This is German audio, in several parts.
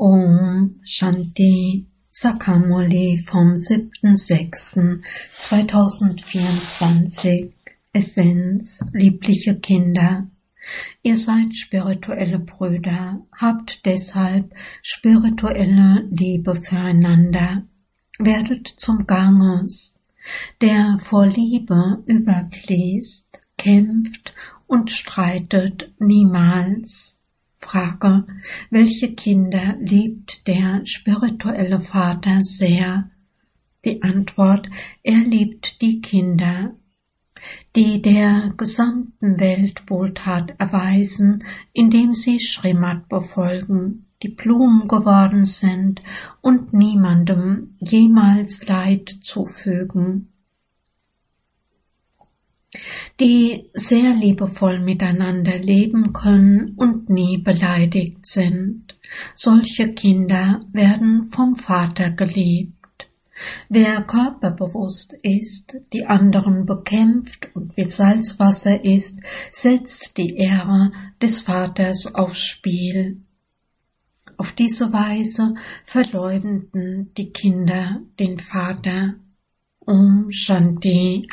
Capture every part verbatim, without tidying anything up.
Om Shanti Sakamuli vom siebten sechsten zweitausendvierundzwanzig. Essenz, liebliche Kinder. Ihr seid spirituelle Brüder, habt deshalb spirituelle Liebe füreinander. Werdet zum Ganges, der vor Liebe überfließt, kämpft und streitet niemals. Frage: Welche Kinder liebt der spirituelle Vater sehr? Die Antwort: Er liebt die Kinder, die der gesamten Welt Wohltat erweisen, indem sie Srimad befolgen, die Blumen geworden sind und niemandem jemals Leid zufügen, die sehr liebevoll miteinander leben können und nie beleidigt sind. Solche Kinder werden vom Vater geliebt. Wer körperbewusst ist, die anderen bekämpft und wie Salzwasser ist, setzt die Ehre des Vaters aufs Spiel. Auf diese Weise verleumden die Kinder den Vater. Om Shanti.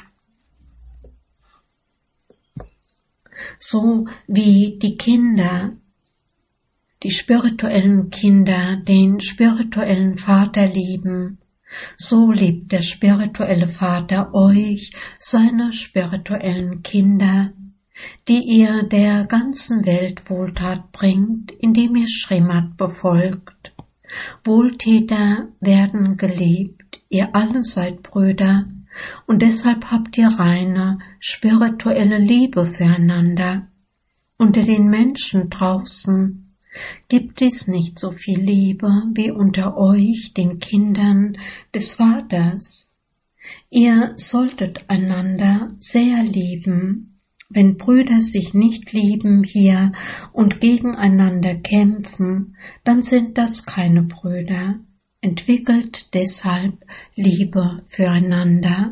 So wie die Kinder, die spirituellen Kinder, den spirituellen Vater lieben, so liebt der spirituelle Vater euch, seine spirituellen Kinder, die ihr der ganzen Welt Wohltat bringt, indem ihr Srimad befolgt. Wohltäter werden geliebt, ihr alle seid Brüder, und deshalb habt ihr reine, spirituelle Liebe füreinander. Unter den Menschen draußen gibt es nicht so viel Liebe wie unter euch, den Kindern des Vaters. Ihr solltet einander sehr lieben. Wenn Brüder sich nicht lieben hier und gegeneinander kämpfen, dann sind das keine Brüder. Entwickelt deshalb Liebe füreinander.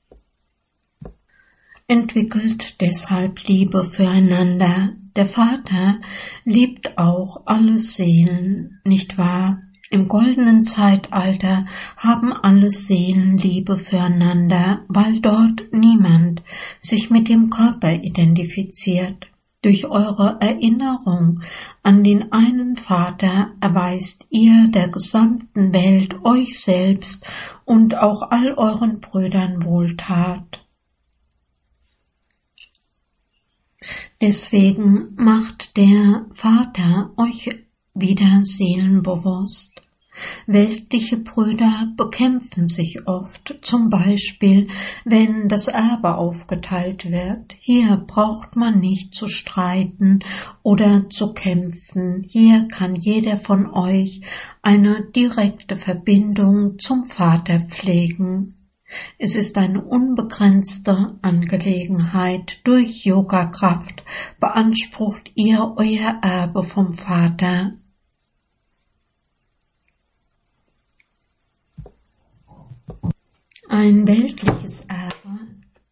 Entwickelt deshalb Liebe füreinander. Der Vater liebt auch alle Seelen, nicht wahr? Im goldenen Zeitalter haben alle Seelen Liebe füreinander, weil dort niemand sich mit dem Körper identifiziert. Durch eure Erinnerung an den einen Vater erweist ihr der gesamten Welt, euch selbst und auch all euren Brüdern Wohltat. Deswegen macht der Vater euch wieder seelenbewusst. Weltliche Brüder bekämpfen sich oft, zum Beispiel, wenn das Erbe aufgeteilt wird. Hier braucht man nicht zu streiten oder zu kämpfen. Hier kann jeder von euch eine direkte Verbindung zum Vater pflegen. Es ist eine unbegrenzte Angelegenheit. Durch Yoga-Kraft beansprucht ihr euer Erbe vom Vater. Ein weltliches Erbe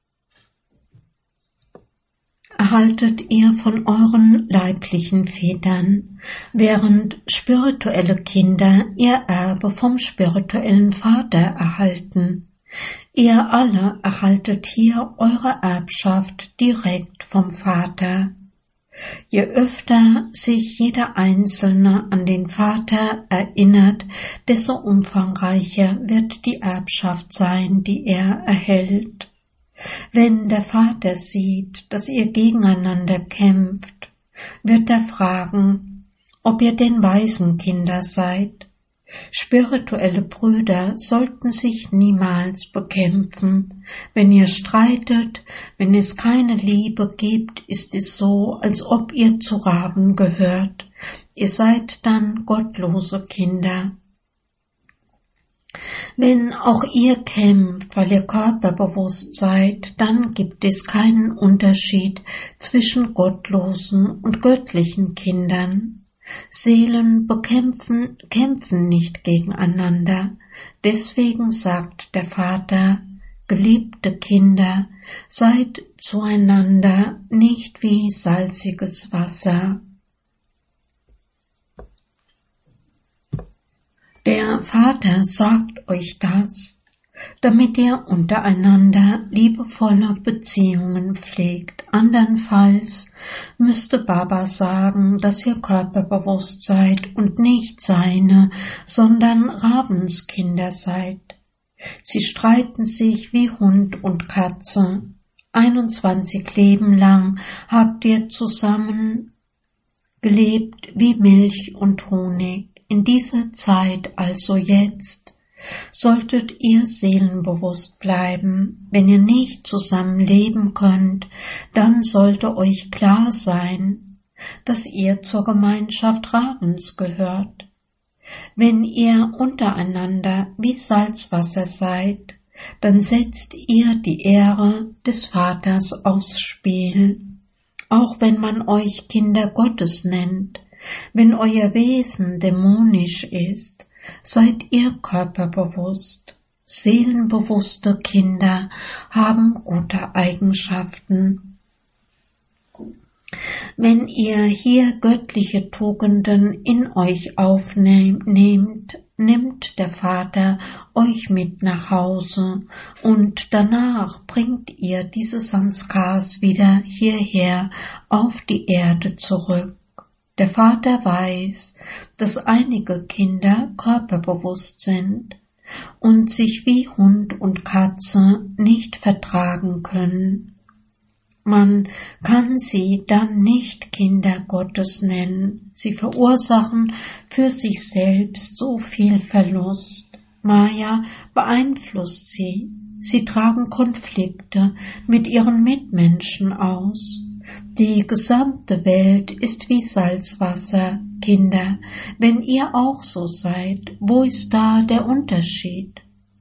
erhaltet ihr von euren leiblichen Vätern, während spirituelle Kinder ihr Erbe vom spirituellen Vater erhalten. Ihr alle erhaltet hier eure Erbschaft direkt vom Vater. Je öfter sich jeder Einzelne an den Vater erinnert, desto umfangreicher wird die Erbschaft sein, die er erhält. Wenn der Vater sieht, dass ihr gegeneinander kämpft, wird er fragen, ob ihr denn Waisenkinder seid. Spirituelle Brüder sollten sich niemals bekämpfen. Wenn ihr streitet, wenn es keine Liebe gibt, ist es so, als ob ihr zu Raben gehört. Ihr seid dann gottlose Kinder. Wenn auch ihr kämpft, weil ihr körperbewusst seid, dann gibt es keinen Unterschied zwischen gottlosen und göttlichen Kindern. Seelen bekämpfen, kämpfen nicht gegeneinander. Deswegen sagt der Vater, geliebte Kinder, seid zueinander nicht wie salziges Wasser. Der Vater sagt euch das, damit ihr untereinander liebevolle Beziehungen pflegt. Andernfalls müsste Baba sagen, dass ihr körperbewusst seid und nicht seine, sondern Ravenskinder seid. Sie streiten sich wie Hund und Katze. einundzwanzig Leben lang habt ihr zusammen gelebt wie Milch und Honig. In dieser Zeit, also jetzt, solltet ihr seelenbewusst bleiben. Wenn ihr nicht zusammen leben könnt, dann sollte euch klar sein, dass ihr zur Gemeinschaft Ravens gehört. Wenn ihr untereinander wie Salzwasser seid, dann setzt ihr die Ehre des Vaters aufs Spiel. Auch wenn man euch Kinder Gottes nennt, wenn euer Wesen dämonisch ist, seid ihr körperbewusst. Seelenbewusste Kinder haben gute Eigenschaften. Wenn ihr hier göttliche Tugenden in euch aufnehmt, nimmt der Vater euch mit nach Hause und danach bringt ihr diese Sanskars wieder hierher auf die Erde zurück. Der Vater weiß, dass einige Kinder körperbewusst sind und sich wie Hund und Katze nicht vertragen können. Man kann sie dann nicht Kinder Gottes nennen. Sie verursachen für sich selbst so viel Verlust. Maya beeinflusst sie. Sie tragen Konflikte mit ihren Mitmenschen aus. Die gesamte Welt ist wie Salzwasser. Kinder, wenn ihr auch so seid, wo ist da der Unterschied?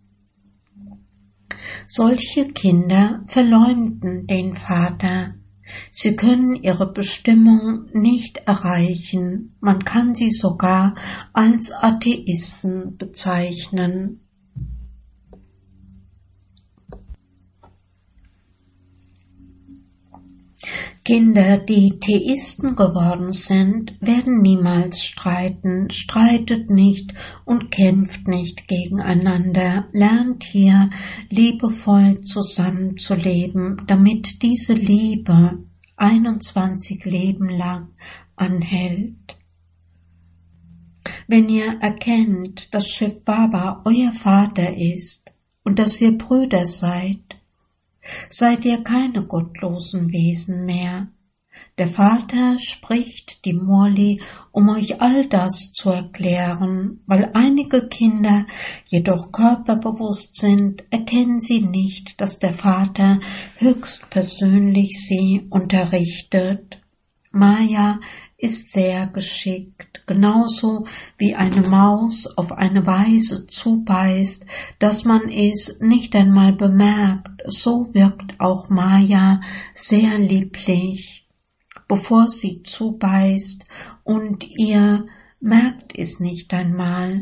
Solche Kinder verleumden den Vater. Sie können ihre Bestimmung nicht erreichen. Man kann sie sogar als Atheisten bezeichnen. Kinder, die Theisten geworden sind, werden niemals streiten. Streitet nicht und kämpft nicht gegeneinander. Lernt hier liebevoll zusammenzuleben, damit diese Liebe einundzwanzig Leben lang anhält. Wenn ihr erkennt, dass Shiv Baba euer Vater ist und dass ihr Brüder seid, seid ihr keine gottlosen Wesen mehr. Der Vater spricht die Murli, um euch all das zu erklären. Weil einige Kinder jedoch körperbewusst sind, erkennen sie nicht, dass der Vater höchstpersönlich sie unterrichtet. Maya ist sehr geschickt, genauso wie eine Maus auf eine Weise zubeißt, dass man es nicht einmal bemerkt, so wirkt auch Maya sehr lieblich, bevor sie zubeißt, und ihr merkt es nicht einmal.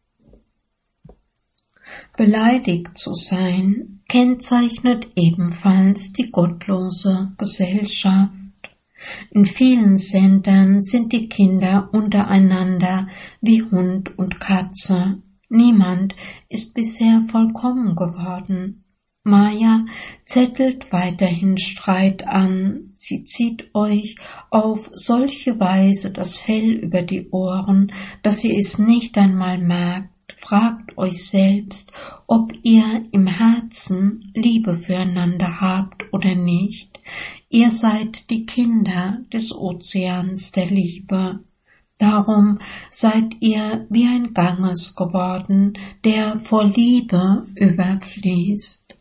Beleidigt zu sein kennzeichnet ebenfalls die gottlose Gesellschaft. In vielen Sendern sind die Kinder untereinander wie Hund und Katze. Niemand ist bisher vollkommen geworden. Maya zettelt weiterhin Streit an. Sie zieht euch auf solche Weise das Fell über die Ohren, dass ihr es nicht einmal merkt. Fragt euch selbst, ob ihr im Herzen Liebe füreinander habt oder nicht. Ihr seid die Kinder des Ozeans der Liebe. Darum seid ihr wie ein Ganges geworden, der vor Liebe überfließt.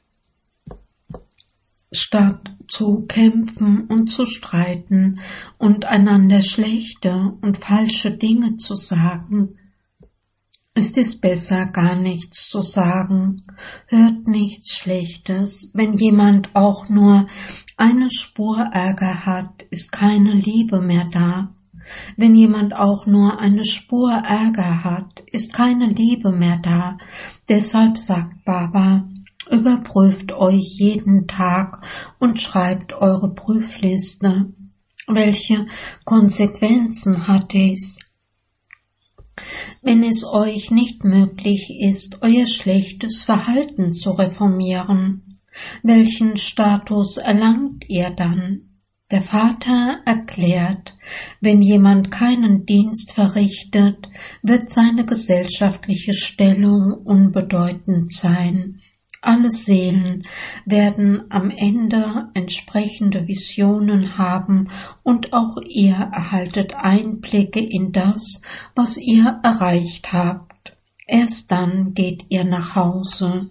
Statt zu kämpfen und zu streiten und einander schlechte und falsche Dinge zu sagen, ist es besser, gar nichts zu sagen. Hört nichts Schlechtes. Wenn jemand auch nur eine Spur Ärger hat, ist keine Liebe mehr da. Wenn jemand auch nur eine Spur Ärger hat, ist keine Liebe mehr da. Deshalb sagt Baba, überprüft euch jeden Tag und schreibt eure Prüfliste. Welche Konsequenzen hat es? Wenn es euch nicht möglich ist, euer schlechtes Verhalten zu reformieren, welchen Status erlangt ihr dann? Der Vater erklärt, wenn jemand keinen Dienst verrichtet, wird seine gesellschaftliche Stellung unbedeutend sein. Alle Seelen werden am Ende entsprechende Visionen haben und auch ihr erhaltet Einblicke in das, was ihr erreicht habt. Erst dann geht ihr nach Hause.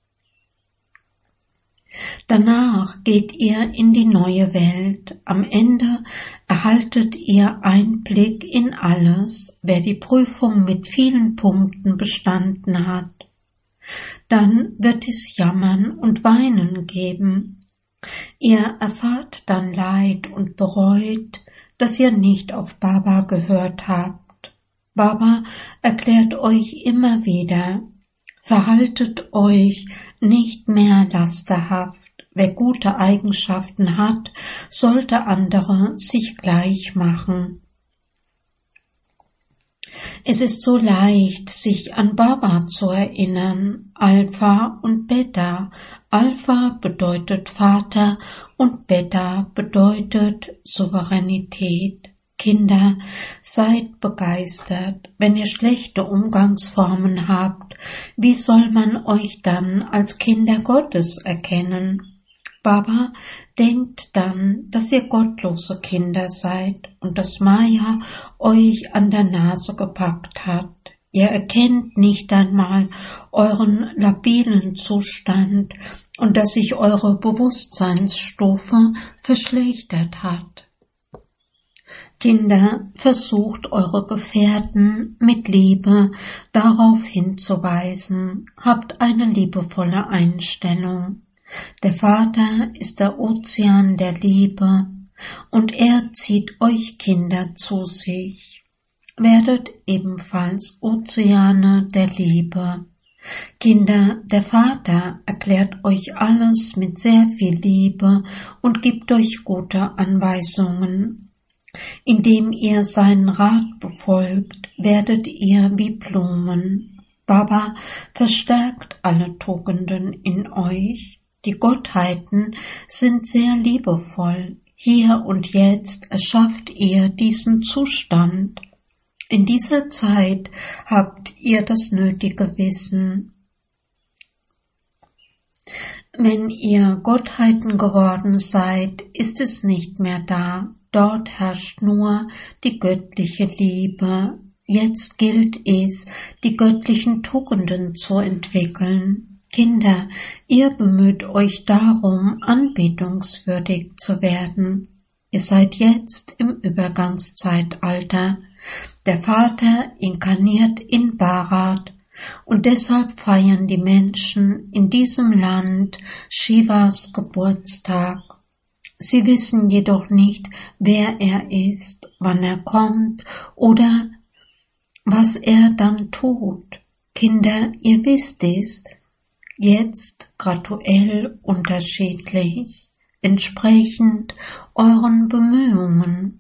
Danach geht ihr in die neue Welt. Am Ende erhaltet ihr Einblick in alles, wer die Prüfung mit vielen Punkten bestanden hat. Dann wird es Jammern und Weinen geben. Ihr erfahrt dann Leid und bereut, dass ihr nicht auf Baba gehört habt. Baba erklärt euch immer wieder, verhaltet euch nicht mehr lasterhaft. Wer gute Eigenschaften hat, sollte andere sich gleich machen. Es ist so leicht, sich an Baba zu erinnern. Alpha und Beta. Alpha bedeutet Vater und Beta bedeutet Souveränität. Kinder, seid begeistert. Wenn ihr schlechte Umgangsformen habt, wie soll man euch dann als Kinder Gottes erkennen? Baba denkt dann, dass ihr gottlose Kinder seid und dass Maya euch an der Nase gepackt hat. Ihr erkennt nicht einmal euren labilen Zustand und dass sich eure Bewusstseinsstufe verschlechtert hat. Kinder, versucht eure Gefährten mit Liebe darauf hinzuweisen, habt eine liebevolle Einstellung. Der Vater ist der Ozean der Liebe und er zieht euch Kinder zu sich. Werdet ebenfalls Ozeane der Liebe. Kinder, der Vater erklärt euch alles mit sehr viel Liebe und gibt euch gute Anweisungen. Indem ihr seinen Rat befolgt, werdet ihr wie Blumen. Baba verstärkt alle Tugenden in euch. Die Gottheiten sind sehr liebevoll. Hier und jetzt erschafft ihr diesen Zustand. In dieser Zeit habt ihr das nötige Wissen. Wenn ihr Gottheiten geworden seid, ist es nicht mehr da. Dort herrscht nur die göttliche Liebe. Jetzt gilt es, die göttlichen Tugenden zu entwickeln. Kinder, ihr bemüht euch darum, anbetungswürdig zu werden. Ihr seid jetzt im Übergangszeitalter. Der Vater inkarniert in Bharat und deshalb feiern die Menschen in diesem Land Shivas Geburtstag. Sie wissen jedoch nicht, wer er ist, wann er kommt oder was er dann tut. Kinder, ihr wisst es, jetzt graduell unterschiedlich, entsprechend euren Bemühungen.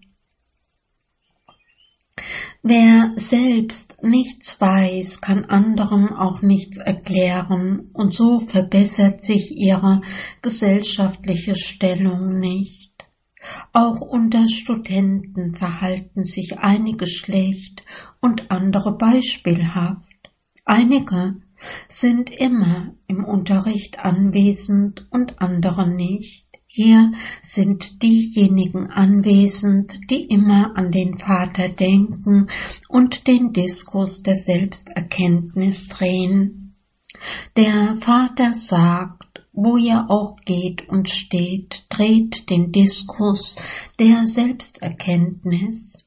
Wer selbst nichts weiß, kann anderen auch nichts erklären, und so verbessert sich ihre gesellschaftliche Stellung nicht. Auch unter Studenten verhalten sich einige schlecht und andere beispielhaft. Einige sind immer im Unterricht anwesend und andere nicht. Hier sind diejenigen anwesend, die immer an den Vater denken und den Diskus der Selbsterkenntnis drehen. Der Vater sagt, wo ihr auch geht und steht, dreht den Diskus der Selbsterkenntnis.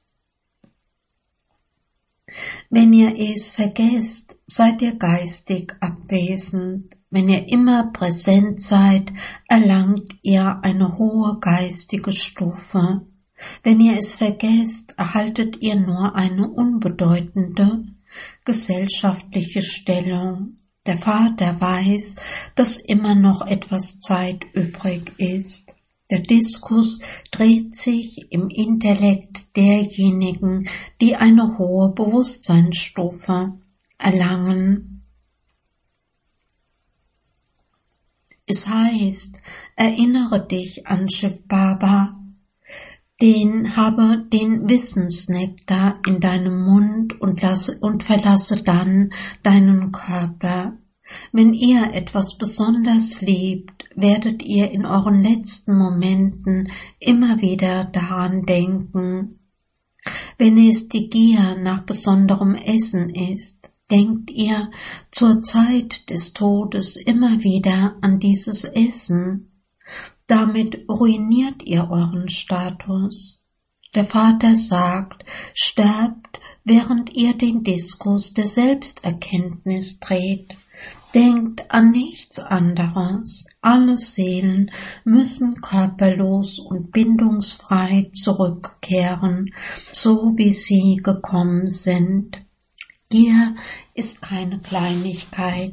Wenn ihr es vergesst, seid ihr geistig abwesend. Wenn ihr immer präsent seid, erlangt ihr eine hohe geistige Stufe. Wenn ihr es vergesst, erhaltet ihr nur eine unbedeutende gesellschaftliche Stellung. Der Vater weiß, dass immer noch etwas Zeit übrig ist. Der Diskus dreht sich im Intellekt derjenigen, die eine hohe Bewusstseinsstufe erlangen. Es heißt, erinnere dich an Shiv Baba, den habe den Wissensnektar in deinem Mund und, lasse, und verlasse dann deinen Körper. Wenn ihr etwas besonders liebt, werdet ihr in euren letzten Momenten immer wieder daran denken. Wenn es die Gier nach besonderem Essen ist, denkt ihr zur Zeit des Todes immer wieder an dieses Essen. Damit ruiniert ihr euren Status. Der Vater sagt, sterbt, während ihr den Diskus der Selbsterkenntnis dreht. Denkt an nichts anderes. Alle Seelen müssen körperlos und bindungsfrei zurückkehren, so wie sie gekommen sind. Gier ist keine Kleinigkeit.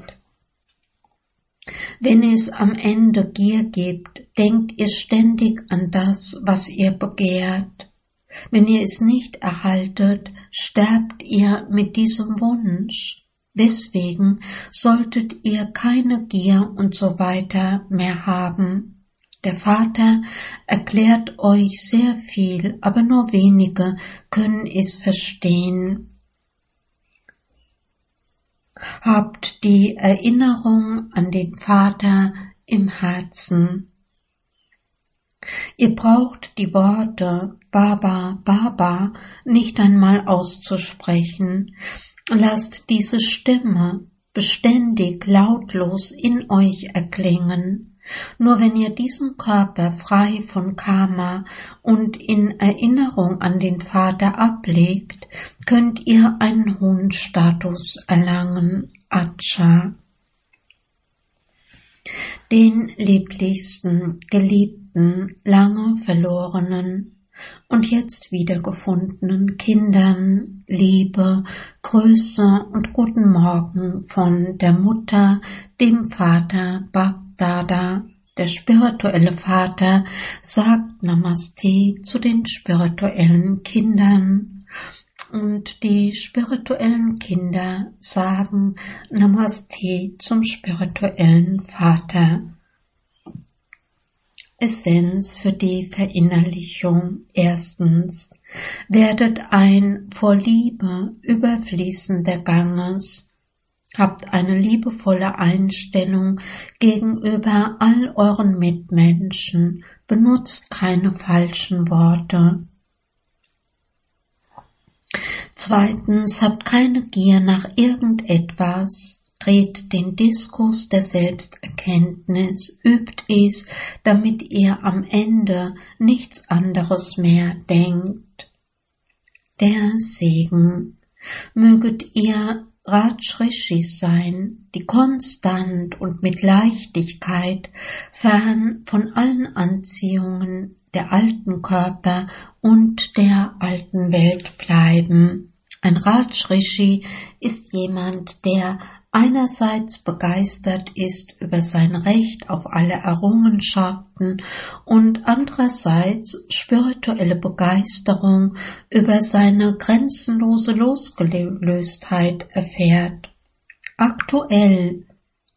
Wenn es am Ende Gier gibt, denkt ihr ständig an das, was ihr begehrt. Wenn ihr es nicht erhaltet, sterbt ihr mit diesem Wunsch. Deswegen solltet ihr keine Gier und so weiter mehr haben. Der Vater erklärt euch sehr viel, aber nur wenige können es verstehen. Habt die Erinnerung an den Vater im Herzen. Ihr braucht die Worte Baba, Baba nicht einmal auszusprechen. Lasst diese Stimme beständig lautlos in euch erklingen. Nur wenn ihr diesen Körper frei von Karma und in Erinnerung an den Vater ablegt, könnt ihr einen hohen Status erlangen, Acha. Den lieblichsten, geliebten, lange verlorenen und jetzt wiedergefundenen Kindern Liebe, Grüße und guten Morgen von der Mutter, dem Vater Bab-Dada. Der spirituelle Vater sagt Namaste zu den spirituellen Kindern und die spirituellen Kinder sagen Namaste zum spirituellen Vater. Essenz für die Verinnerlichung. Erstens, werdet ein vor Liebe überfließender Ganges. Habt eine liebevolle Einstellung gegenüber all euren Mitmenschen. Benutzt keine falschen Worte. Zweitens, habt keine Gier nach irgendetwas. Dreht den Diskus der Selbsterkenntnis, übt es, damit ihr am Ende nichts anderes mehr denkt. Der Segen. Möget ihr Rajrishis sein, die konstant und mit Leichtigkeit fern von allen Anziehungen der alten Körper und der alten Welt bleiben. Ein Rajrishi ist jemand, der einerseits begeistert ist über sein Recht auf alle Errungenschaften und andererseits spirituelle Begeisterung über seine grenzenlose Losgelöstheit erfährt. Aktuell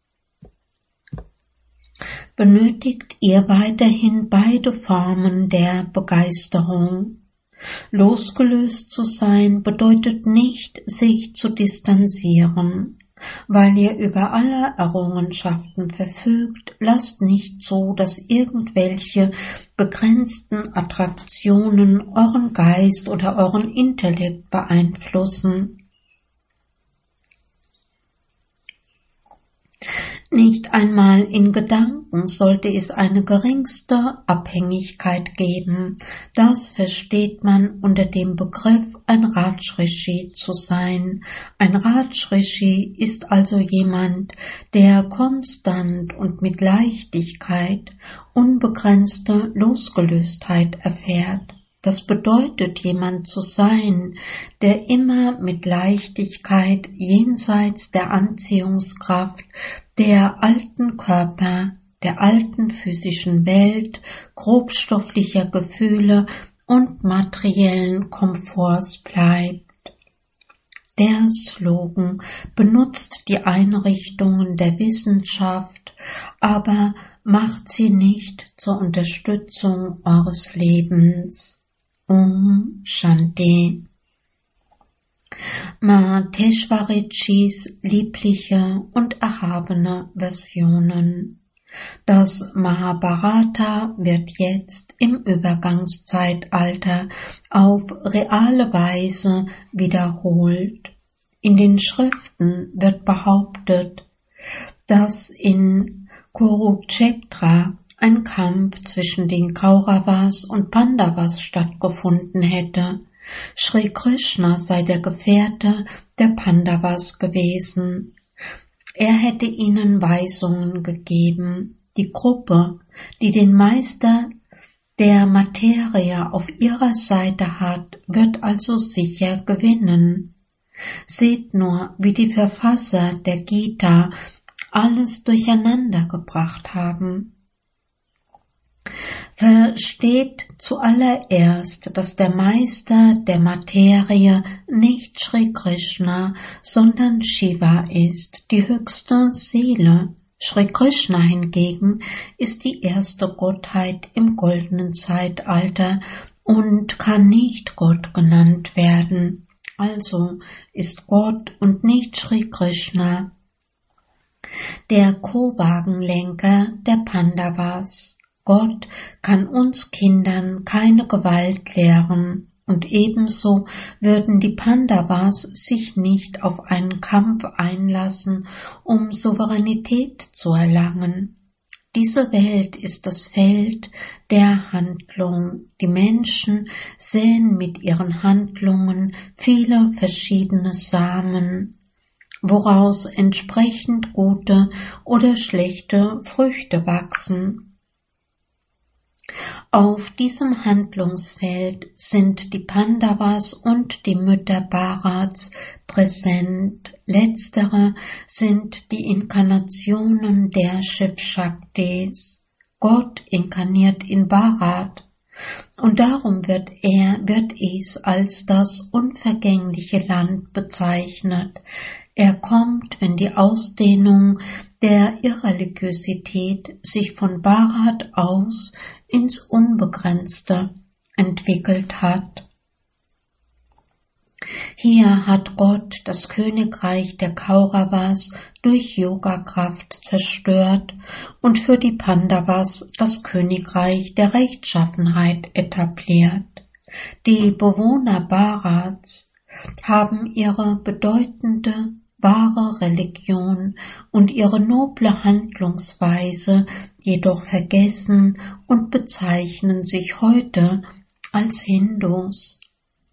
benötigt ihr weiterhin beide Formen der Begeisterung. Losgelöst zu sein bedeutet nicht, sich zu distanzieren. Weil ihr über alle Errungenschaften verfügt, lasst nicht zu, dass irgendwelche begrenzten Attraktionen euren Geist oder euren Intellekt beeinflussen. Nicht einmal in Gedanken sollte es eine geringste Abhängigkeit geben. Das versteht man unter dem Begriff, ein Rajrishi zu sein. Ein Rajrishi ist also jemand, der konstant und mit Leichtigkeit unbegrenzte Losgelöstheit erfährt. Das bedeutet, jemand zu sein, der immer mit Leichtigkeit jenseits der Anziehungskraft der alten Körper der alten physischen Welt, grobstofflicher Gefühle und materiellen Komforts bleibt. Der Slogan benutzt die Einrichtungen der Wissenschaft, aber macht sie nicht zur Unterstützung eures Lebens. Om Shanti. Mahesh liebliche und erhabene Versionen. Das Mahabharata wird jetzt im Übergangszeitalter auf reale Weise wiederholt. In den Schriften wird behauptet, dass in Kurukshetra ein Kampf zwischen den Kauravas und Pandavas stattgefunden hätte. Shri Krishna sei der Gefährte der Pandavas gewesen. Er hätte ihnen Weisungen gegeben. Die Gruppe, die den Meister der Materie auf ihrer Seite hat, wird also sicher gewinnen. Seht nur, wie die Verfasser der Gita alles durcheinander gebracht haben. Versteht zuallererst, dass der Meister der Materie nicht Shri Krishna, sondern Shiva ist, die höchste Seele. Shri Krishna hingegen ist die erste Gottheit im goldenen Zeitalter und kann nicht Gott genannt werden. Also ist Gott und nicht Shri Krishna der Co-Wagenlenker der Pandavas. Gott kann uns Kindern keine Gewalt lehren, und ebenso würden die Pandavas sich nicht auf einen Kampf einlassen, um Souveränität zu erlangen. Diese Welt ist das Feld der Handlung. Die Menschen säen mit ihren Handlungen viele verschiedene Samen, woraus entsprechend gute oder schlechte Früchte wachsen. Auf diesem Handlungsfeld sind die Pandavas und die Mütter Bharats präsent. Letztere sind die Inkarnationen der Shiv-Shaktis. Gott inkarniert in Bharat, und darum wird er, wird es als das unvergängliche Land bezeichnet. Er kommt, wenn die Ausdehnung der Irreligiosität sich von Bharat aus ins Unbegrenzte entwickelt hat. Hier hat Gott das Königreich der Kauravas durch Yogakraft zerstört und für die Pandavas das Königreich der Rechtschaffenheit etabliert. Die Bewohner Bharats haben ihre bedeutende wahre Religion und ihre noble Handlungsweise jedoch vergessen und bezeichnen sich heute als Hindus.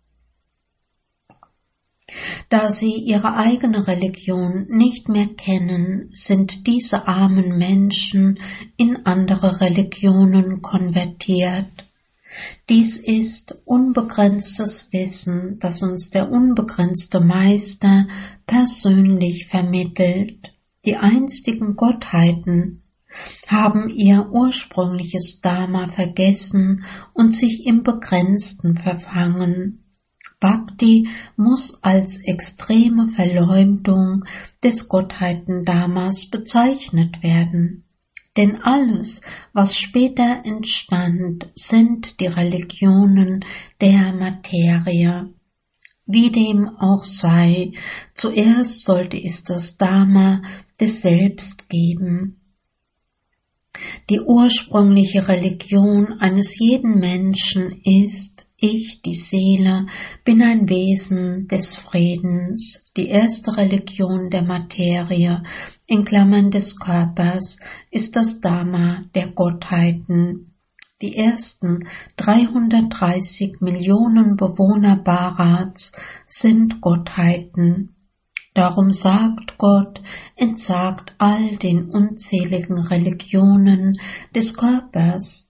Da sie ihre eigene Religion nicht mehr kennen, sind diese armen Menschen in andere Religionen konvertiert. Dies ist unbegrenztes Wissen, das uns der unbegrenzte Meister persönlich vermittelt. Die einstigen Gottheiten haben ihr ursprüngliches Dharma vergessen und sich im Begrenzten verfangen. Bhakti muss als extreme Verleumdung des Gottheiten-Dharmas bezeichnet werden. Denn alles, was später entstand, sind die Religionen der Materie. Wie dem auch sei, zuerst sollte es das Dharma des Selbst geben. Die ursprüngliche Religion eines jeden Menschen ist: Ich, die Seele, bin ein Wesen des Friedens. Die erste Religion der Materie, in Klammern des Körpers, ist das Dharma der Gottheiten. Die ersten dreihundertdreißig Millionen Bewohner Bharats sind Gottheiten. Darum sagt Gott, entsagt all den unzähligen Religionen des Körpers.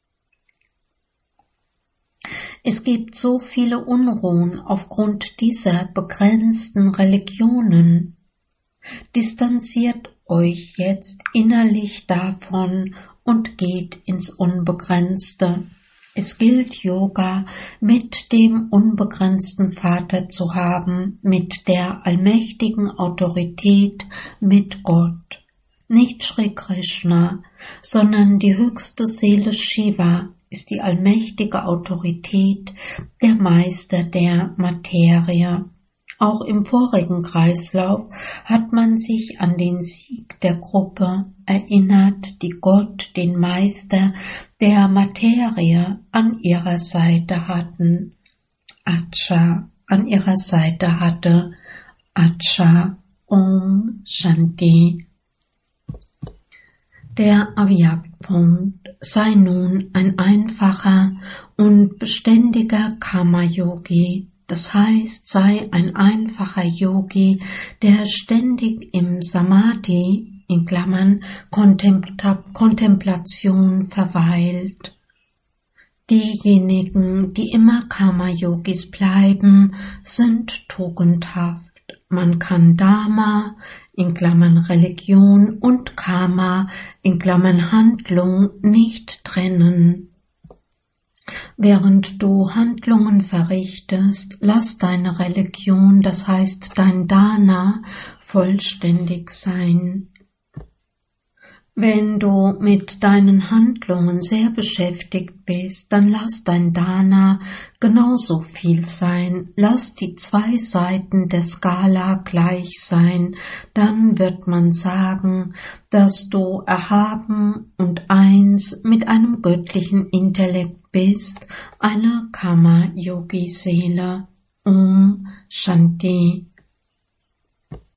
Es gibt so viele Unruhen aufgrund dieser begrenzten Religionen. Distanziert euch jetzt innerlich davon und geht ins Unbegrenzte. Es gilt, Yoga mit dem unbegrenzten Vater zu haben, mit der allmächtigen Autorität, mit Gott. Nicht Shri Krishna, sondern die höchste Seele Shiva ist die allmächtige Autorität, der Meister der Materie. Auch im vorigen Kreislauf hat man sich an den Sieg der Gruppe erinnert, die Gott, den Meister der Materie, an ihrer Seite hatten. Acha an ihrer Seite hatte. Acha Om Shanti. Der Avyakt-Punkt sei nun ein einfacher und beständiger Karma-Yogi. Das heißt, sei ein einfacher Yogi, der ständig im Samadhi, in Klammern Kontempla- Kontemplation verweilt. Diejenigen, die immer Karma-Yogis bleiben, sind tugendhaft. Man kann Dharma, in Klammern Religion, und Karma, in Klammern Handlung, nicht trennen. Während du Handlungen verrichtest, lass deine Religion, das heißt dein Dana, vollständig sein. Wenn du mit deinen Handlungen sehr beschäftigt bist, dann lass dein Dana genauso viel sein. Lass die zwei Seiten der Skala gleich sein. Dann wird man sagen, dass du erhaben und eins mit einem göttlichen Intellekt bist, eine Karma-Yogi-Seele. Om Shanti.